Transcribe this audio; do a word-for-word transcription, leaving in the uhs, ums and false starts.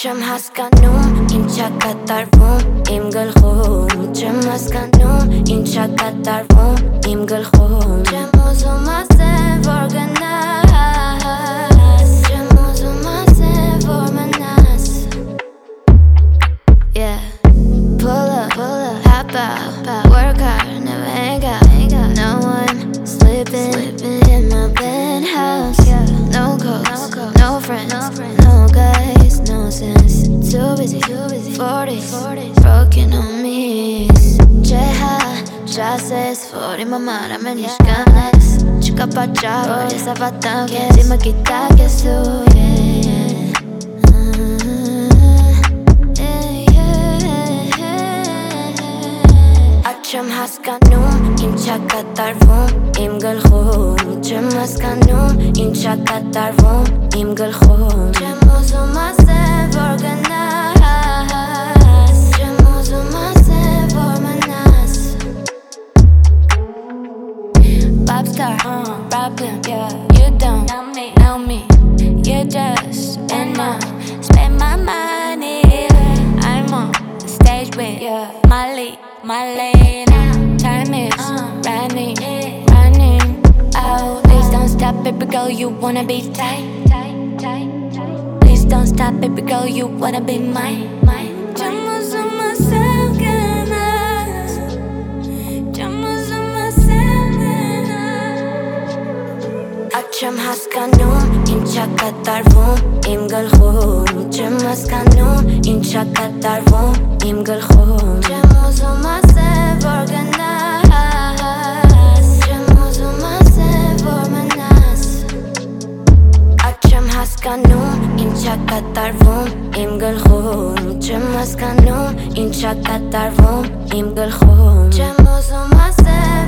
Չեմ հասկանում ինչա կատարվում իմ գլխում Չեմ հասկանում ինչա կատարվում իմ գլխում Չեմ ուզում ասեմ որ գնաս Չեմ ուզում ասեմ որ մնաս Yeah Pull up, pull up, hop out Work hard, never hang out No one sleeping, sleeping in my penthouse yeah. No calls, no, no friends, no, friends. No guys, no sense Too busy, too busy forties, forties Broken homies Ջեհա, ջասես Որ իմ համար ամեն ինչ կանես Չկա պատճառ, որ ես ավատամ Քեզ իմը գիտակ ես դու Չեմ հասկանում ինչա կատարվում իմ գլխում Չեմ հասկանում ինչա կատարվում իմ գլխում Չեմ ուզում ասեմ որ գնաս Չեմ ուզում ասեմ որ մնաս Popstar, uh, problem, yeah You don't know me, know me You just and now Spend my money I'm on the stage with yeah. Molly My lane, time is uh, running, running out Please don't stop, baby girl, you wanna be tight, tight, tight, tight Please don't stop, baby girl, you wanna be mine, mine Չեմ ուզում ասեմ գնաս Չեմ ուզում ասեմ գնաս Չեմ հասկանում ինչա կատարվում իմ գլխում Չեմ հասկանում ինչա կատարվում իմ գլխում Չեմ ուզում ասեմ որ գնաս Չեմ ուզում ասեմ որ մնաս Չեմ հասկանում ինչա կատարվում իմ գլխում Չեմ հասկանում ինչա կատարվում իմ գլխում Չեմ ուզում ասեմ